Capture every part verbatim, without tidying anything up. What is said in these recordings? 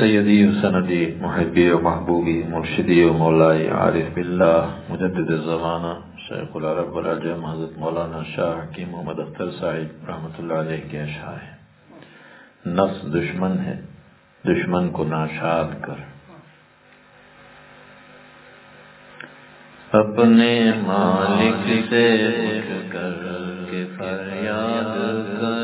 سیدی و سندی محبی و محبوبی مرشدی و مولائی عارف باللہ مجدد الزمانہ شیخ العرب والعجم حضرت مولانا شاہ حکیم محمد اختر صاحب رحمۃ اللہ علیہ کے اشعار ہیں۔ نفس دشمن ہے، دشمن کو ناشاد کر، اپنے مالک سے اٹھ کر کے فریاد کر،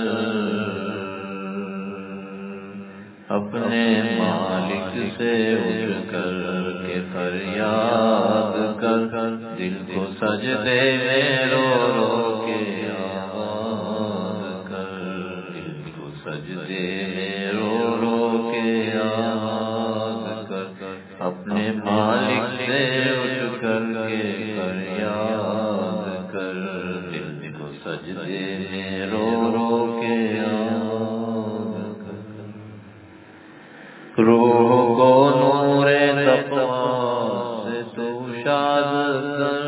اپنے مالک سے اٹھ کر کے فریاد کر، دل کو سجدے میں رو رو کے آواز کر، دل کو سجدے میں رو رو کے آواز کر، اپنے مالک سے اٹھ کر کے فریاد کر، دل کو سجدے میں رو رو کے آواز کر، روح کو نور تقویٰ سے تو شاد کر،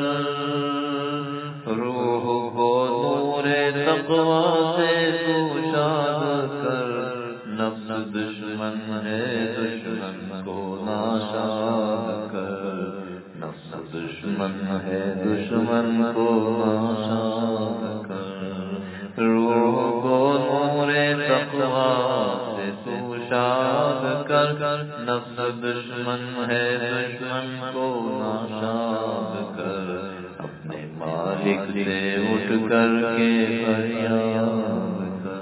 روح کو نور تقویٰ سے تو شاد کر، نفس دشمن ہے دشمن کو ناشاد کر، نفس دشمن ہے دشمن کو ناشاد کر، روح کو نور تقویٰ سے تو شاد کر، نفس دشمن ہے دشمن کو ناشاد کر، اپنے مالک سے اٹھ کر کے فریاد کر،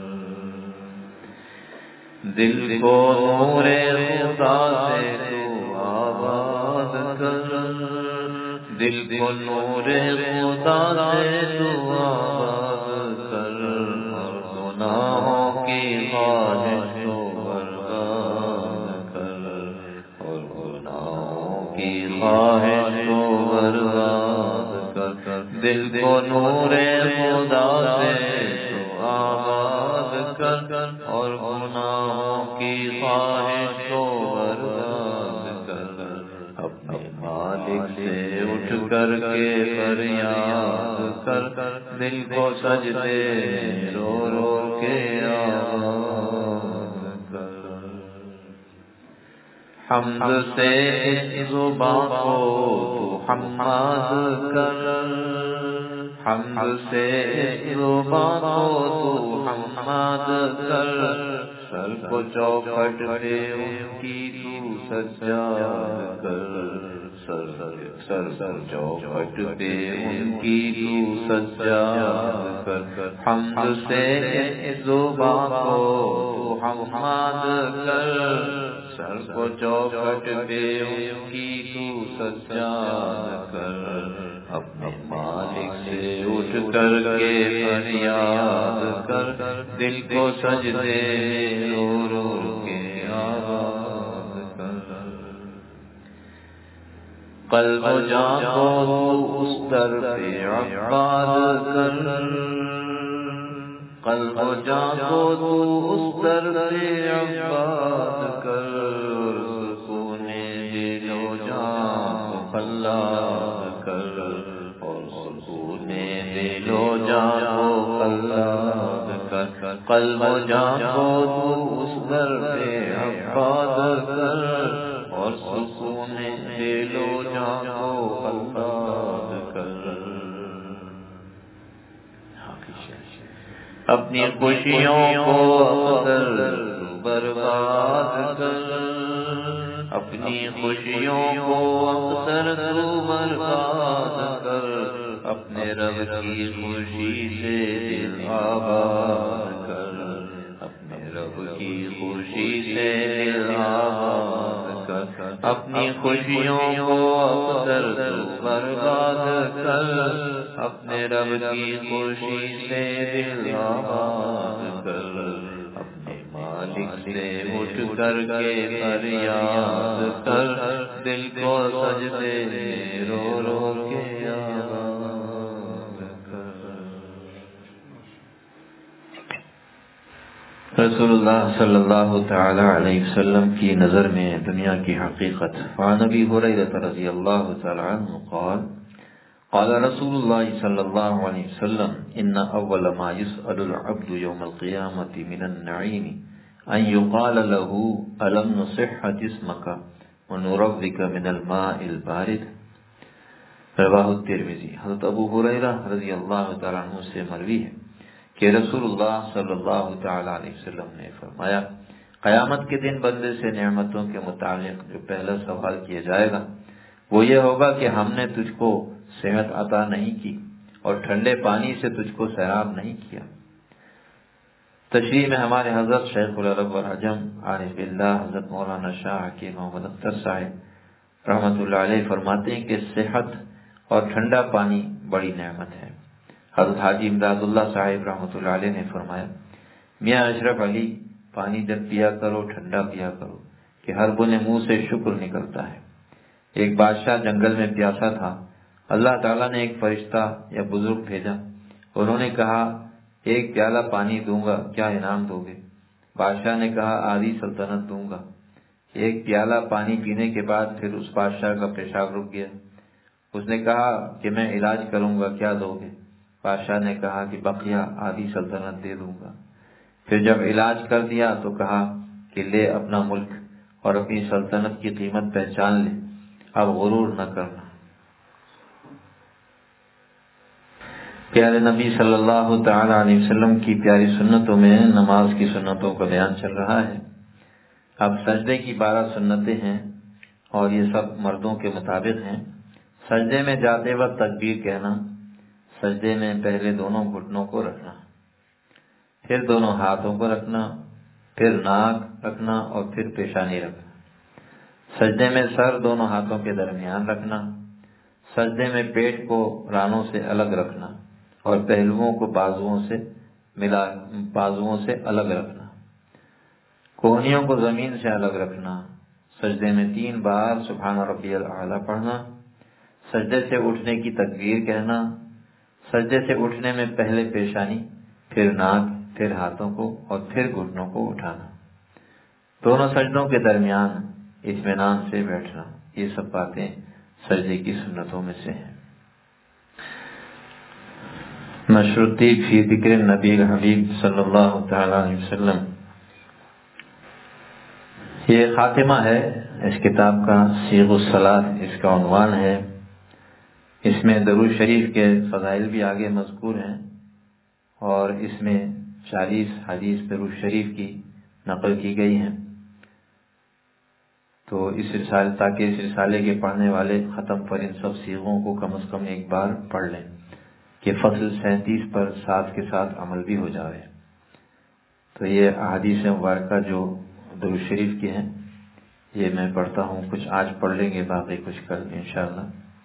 دل کو نور خدا سے تو آباد کر، دل کو نور خدا سے تو آباد کر، اور گناہوں کی خواہش کو برباد کر، اور گناہوں کی خواہش کو برباد کر، دل کو نور خدا سے تو آباد کر، اور گناہوں کی خواہش کو برباد کر، اپنے مالک سے اٹھ کر کے فریاد کر، دل کو سجدے رو رو کے آواز کر، حمد سے اس زبان کو تو حماد کر، حمد سے اس زبان کو تو حماد کر، سر کو چوکھٹ پہ ان کی تو سجاد کر، سر سر سر چوکھٹ پہ ان کی تو سجاد کر، حمد سے اس زبان کو تو حماد کر، سر کو چوکھٹ پہ ان کی تو سجاد کر، اپنے مالک سے اٹھ کر کے فریاد کر، دل کو سجدے رو رو کے آواز کر، قلب و جان کو تو اس در پہ عباد کر، قلب و جان کو تو اس در پہ عباد کر، سکون دل و جان کو خلاد کر، اور سکون دل و جان کو خلاد کر، قلب و جان کو تو اس در پہ عباد کر، اور سکون دل و جان کو خلاد کر، اپنی خوشیوں کو اختر برباد کر، اپنی خوشیوں کو اختر برباد کر، اپنے رب کی خوشی سے دل آباد کر، اپنے رب کی خوشی سے دل آباد کر، اپنی خوشیوں کو اختر برباد کر، اپنے رب کی خوشی سے دل آباد کر، اپنے مالک سے اٹھ کر کے فریاد کر، دل کو سجدے رو رو کے آواز کر۔ رسول اللہ صلی اللہ تعالی علیہ وسلم کی نظر میں دنیا کی حقیقت۔ وعن ابی ہریرہ رضی اللہ تعالی عنہ قال قال رسول اللہ صلی اللہ علیہ وسلم ان اول ما يسأل العبد يوم القیامة من النعیم ان یقال له الم نصح جسمک ونروک من الماء البارد، رواہ الترمذی۔ حضرت ابو ہریرہ رضی اللہ تعالیٰ عنہ سے مروی ہے کہ رسول اللہ صلی اللہ تعالیٰ علیہ وسلم نے فرمایا، قیامت کے دن بندے سے نعمتوں کے متعلق جو پہلا سوال کیا جائے گا وہ یہ ہوگا کہ ہم نے تجھ کو صحت عطا نہیں کی اور ٹھنڈے پانی سے تجھ کو سیراب نہیں کیا۔ تشریح میں ہمارے حضرت شیخ العرب والعجم عارف باللہ حضرت مولانا شاہ حکیم محمد اختر صاحب رحمۃ اللہ علیہ فرماتے ہیں کہ صحت اور ٹھنڈا پانی بڑی نعمت ہے۔ حضرت حاجی امداد اللہ صاحب رحمۃ اللہ علیہ نے فرمایا، میاں اشرف علی، پانی جب پیا کرو ٹھنڈا پیا کرو کہ ہر بونے منہ سے شکر نکلتا ہے۔ ایک بادشاہ جنگل میں پیاسا تھا، اللہ تعالیٰ نے ایک فرشتہ یا بزرگ بھیجا، انہوں نے کہا ایک پیالہ پانی دوں گا، کیا انعام دو گے؟ بادشاہ نے کہا آدھی سلطنت دوں گا۔ ایک پیالہ پانی پینے کے بعد پھر اس بادشاہ کا پیشاب رک گیا، اس نے کہا کہ میں علاج کروں گا، کیا دو گے؟ بادشاہ نے کہا کہ بقیہ آدھی سلطنت دے دوں گا۔ پھر جب علاج کر دیا تو کہا کہ لے اپنا ملک اور اپنی سلطنت کی قیمت پہچان لے، اب غرور نہ کرنا۔ پیارے نبی صلی اللہ تعالی علیہ وسلم کی پیاری سنتوں میں نماز کی سنتوں کا بیان چل رہا ہے۔ اب سجدے کی بارہ سنتیں ہیں اور یہ سب مردوں کے مطابق ہیں۔ سجدے میں جاتے وقت تکبیر کہنا، سجدے میں پہلے دونوں گھٹنوں کو رکھنا، پھر دونوں ہاتھوں کو رکھنا، پھر ناک رکھنا اور پھر پیشانی رکھنا۔ سجدے میں سر دونوں ہاتھوں کے درمیان رکھنا، سجدے میں پیٹ کو رانوں سے الگ رکھنا اور پہلوؤں کو بازوؤں سے ملا بازوؤں سے الگ رکھنا، کوہنیوں کو زمین سے الگ رکھنا۔ سجدے میں تین بار سبحان ربی الاعلیٰ پڑھنا، سجدے سے اٹھنے کی تکبیر کہنا، سجدے سے اٹھنے میں پہلے پیشانی، پھر ناک، پھر ہاتھوں کو اور پھر گھٹنوں کو اٹھانا، دونوں سجدوں کے درمیان اطمینان سے بیٹھنا۔ یہ سب باتیں سجدے کی سنتوں میں سے ہیں۔ نشرتی فی ذکر نبی الحبیب صلی اللہ تعالی علیہ وسلم، یہ خاتمہ ہے اس کتاب کا، صیغ الصلاۃ اس کا عنوان ہے۔ اس میں درود شریف کے فضائل بھی آگے مذکور ہیں اور اس میں چالیس حدیث درود شریف کی نقل کی گئی ہیں۔ تو اس رسالے تاکہ اس رسالے کے پڑھنے والے ختم پر ان سب صیغوں کو کم از کم ایک بار پڑھ لیں کہ فصل سینتیس پر ساتھ کے ساتھ عمل بھی ہو جائے۔ تو یہ احادیث مبارکہ جو درود شریف کی ہیں یہ میں پڑھتا ہوں، کچھ آج پڑھ لیں گے، باقی کچھ کل انشاءاللہ۔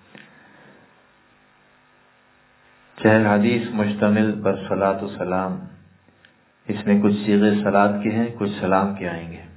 چہل حدیث مشتمل بر صلاۃ و سلام، اس میں کچھ صیغے صلاۃ کے ہیں، کچھ سلام کے آئیں گے۔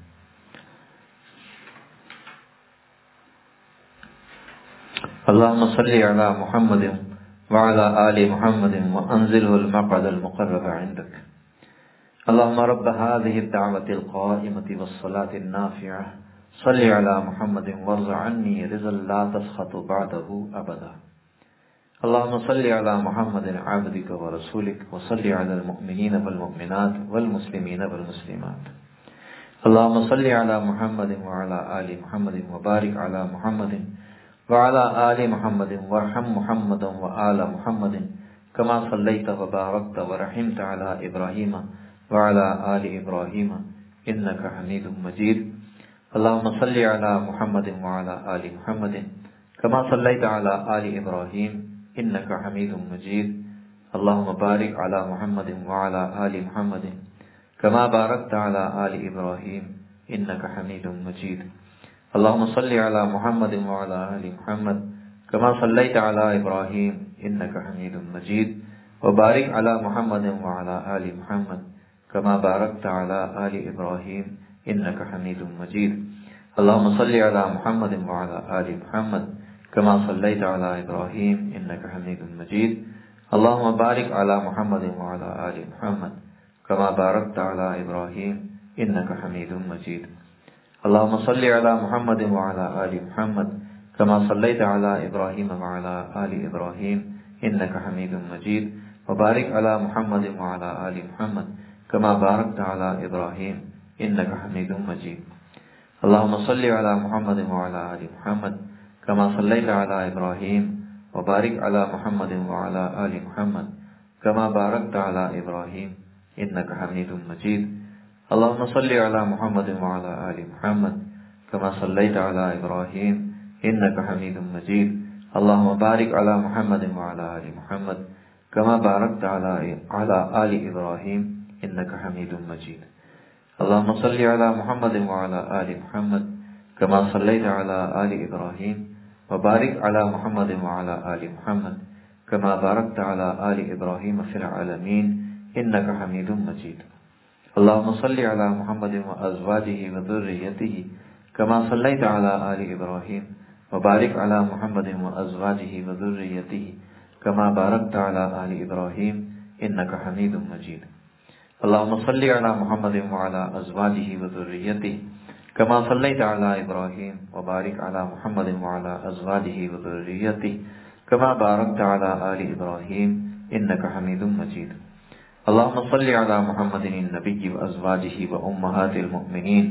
اللہم صلی علی محمد وعلی آل محمد وانزلہ المقعد المقرب عندک، اللہم رب هذه الدعوة القائمة والصلاة النافعة صلی علی محمد وارض عنی رضا لا تسخط بعده ابدا، اللہم صلی علی محمد عبدک ورسولک وصلی علی المؤمنین والمؤمنات والمسلمین والمسلمات، اللہم صلی علی محمد وعلی آل محمد وبارک علی محمد وعلى آل محمد وارحم محمد وآل محمد كما صليت وباركت ورحمت على إبراهيم وعلى آل إبراهيم إنك حميد مجيد، اللهم صل على محمد وعلى آل محمد كما صليت على آل إبراهيم إنك حميد مجيد، اللهم بارك على محمد وعلى آل محمد كما باركت على آل إبراهيم إنك حميد مجيد، اللهم صل على محمد وعلى آل محمد كما صليت على إبراهيم إنك حميد مجيد، وبارك على محمد وعلى آل محمد كما باركت على آل إبراهيم إنك حميد مجيد، اللهم صل على محمد وعلى آل محمد كما صليت على إبراهيم إنك حميد مجيد، اللهم بارك على محمد وعلى آل محمد كما باركت على إبراهيم إنك حميد مجيد، اللهم صل على محمد وعلى آل محمد كما صليت على إبراهيم وعلى آل إبراهيم إنك حميد مجيد، وبارك على محمد وعلى آل محمد كما باركت على إبراهيم إنك حميد مجيد. اللهم صل على محمد وعلى آل محمد كما صليت على إبراهيم وبارك على محمد وعلى آل محمد كما باركت على إبراهيم إنك حميد مجيد. اللهم صل على محمد وعلى آل محمد كما صليت على إبراهيم إنك حميد مجيد. اللهم بارك على محمد وعلى آل محمد كما باركت على على آل إبراهيم إنك حميد مجيد. اللهم صل على محمد وعلى آل محمد كما صليت على آل إبراهيم وبارك على محمد وعلى آل محمد كما باركت على آل إبراهيم في العالمين إنك حميد مجيد. اللهم صل على محمد وأزواجه وذريته كما صليت على آل إبراهيم وبارك على محمد وأزواجه وذريته كما باركت على آل إبراهيم إنك حميد مجيد. اللهم صل على محمد وعلى أزواجه وذريته كما صليت على إبراهيم وبارك على محمد وعلى أزواجه وذريته كما باركت على آل إبراهيم إنك حميد مجيد. اللهم صل على محمد النبي وأزواجه وأمهات المؤمنين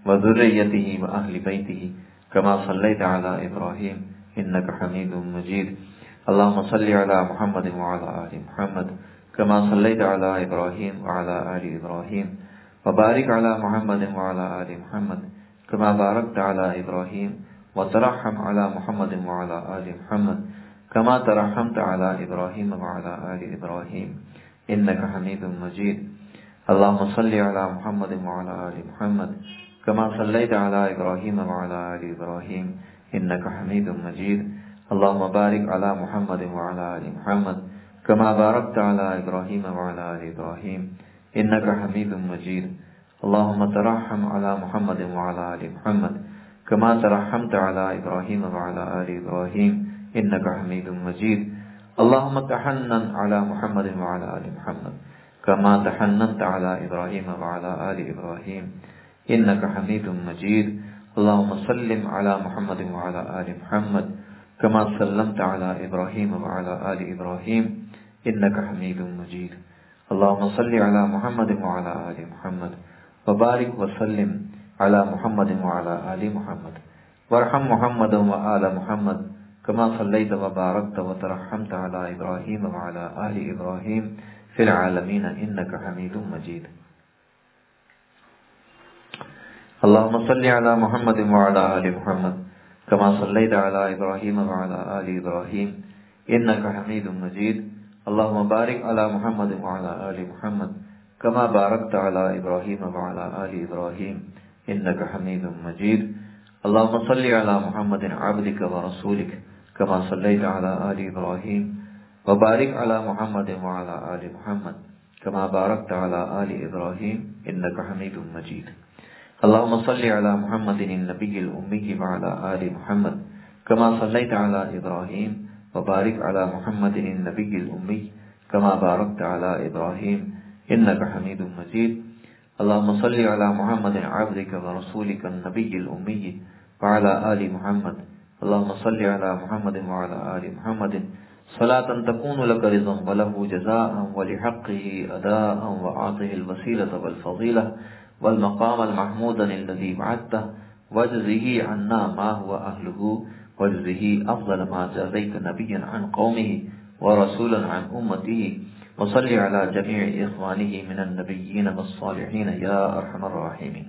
وذريته وأهل بيته كما صليت على إبراهيم إنك حميد مجيد. اللهم صل على محمد وعلى آل محمد كما صليت على إبراهيم وعلى آل إبراهيم وبارك على محمد وعلى آل محمد كما باركت على إبراهيم وترحم على محمد وعلى آل محمد كما ترحمت على إبراهيم وعلى آل إبراهيم إنك حميد مجيد. اللهم صل على محمد وعلى آل محمد كما صليت على إبراهيم وعلى آل إبراهيم إنك حميد مجيد. اللهم بارك على محمد وعلى آل محمد كما باركت على إبراهيم وعلى آل إبراهيم إنك حميد مجيد. اللهم ترحم على محمد وعلى آل محمد كما ترحمت على إبراهيم وعلى آل إبراهيم إنك حميد مجيد. اللهم تحنن على محمد وعلى آل محمد كما تحننت على إبراهيم وعلى آل إبراهيم إنك حميد مجيد. اللهم سلم على محمد وعلى آل محمد كما سلمت على إبراهيم وعلى آل إبراهيم إنك حميد مجيد. اللهم صل على محمد وعلى آل محمد وبارك وسلم على محمد وعلى آل محمد وارحم محمد وآل محمد كما صليت وباركت وترحمت على إبراهيم وعلى آل إبراهيم في العالمين إنك حميد مجيد. اللهم صل على محمد وعلى آل محمد كما صليت على إبراهيم وعلى آل إبراهيم إنك حميد مجيد. اللهم بارك على محمد وعلى آل محمد كما باركت على إبراهيم وعلى آل إبراهيم إنك حميد مجيد. اللهم صل على محمد عبدك ورسولك كما صليت على آل إبراهيم وبارك على محمد وعلى آل محمد كما باركت على آل إبراهيم إنك حميد مجيد. اللهم صل على محمد النبي الأمي وعلى آل محمد كما صليت على إبراهيم وبارك على محمد النبي الأمي كما باركت على إبراهيم إنك حميد مجيد. اللهم صل على محمد عبدك ورسولك النبي الأمي وعلى آل محمد. اللهم صل على محمد وعلى آل محمد صلاة تكون لك رضا وله جزاء ولحقه أداء وأعطه الوسيلة والفضيلة والمقام المحمود الذي بعدته واجزه عنا ما هو أهله واجزه أفضل ما جازيت نبيا عن قومه ورسولا عن أمته وصل على جميع إخوانه من النبيين والصالحين يا أرحم الراحمين.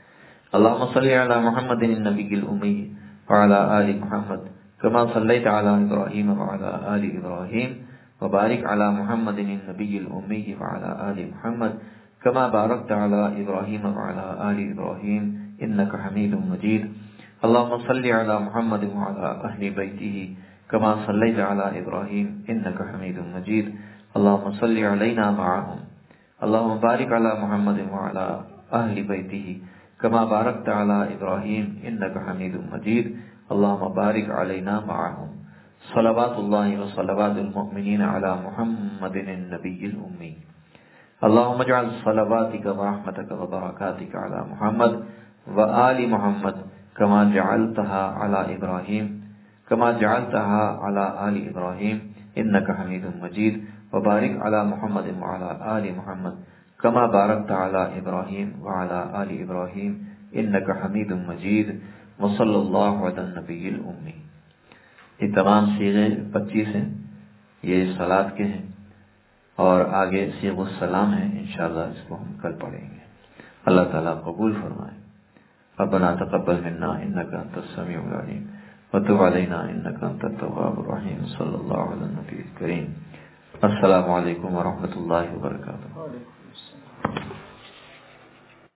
اللهم صل على محمد النبي الأمي وعلى آل محمد كما صليت على إبراهيم وعلى آل إبراهيم وبارك على محمد النبي الأمي وعلى آل محمد كما باركت على إبراهيم وعلى آل إبراهيم إنك حميد مجيد. اللهم صل على محمد وعلى أهل بيته كما صليت على إبراهيم إنك حميد مجيد. اللهم صل علينا معهم. اللهم بارك على محمد وعلى أهل بيته كما باركت على إبراهيم إنك حميد مجيد. اللهم بارك علينا معهم. صلوات الله وصلوات المؤمنين على محمد النبي الأمي. اللهم اجعل صلواتك ورحمتك وبركاتك على محمد وآل محمد كما جعلتها على إبراهيم كما جعلتها على آل إبراهيم إنك حميد مجيد. وبارك على محمد وعلى آل محمد كما باركت على إبراهيم وعلى آل إبراهيم إنك حميد مجيد وصلى الله على النبي الأمي۔ یہ تمام صیغے پچیس ہیں، یہ صلاۃ کے ہیں، اور آگے صیغ السلام ہے، انشاءاللہ اس کو ہم کل پڑھیں گے۔ اللہ تعالیٰ قبول فرمائے۔ ربنا تقبل منا انك انت السميع العليم وتب علينا انك انت التواب الرحيم صلی اللہ علیہ النبی الکریم۔ السلام علیکم ورحمۃ اللہ وبرکاتہ۔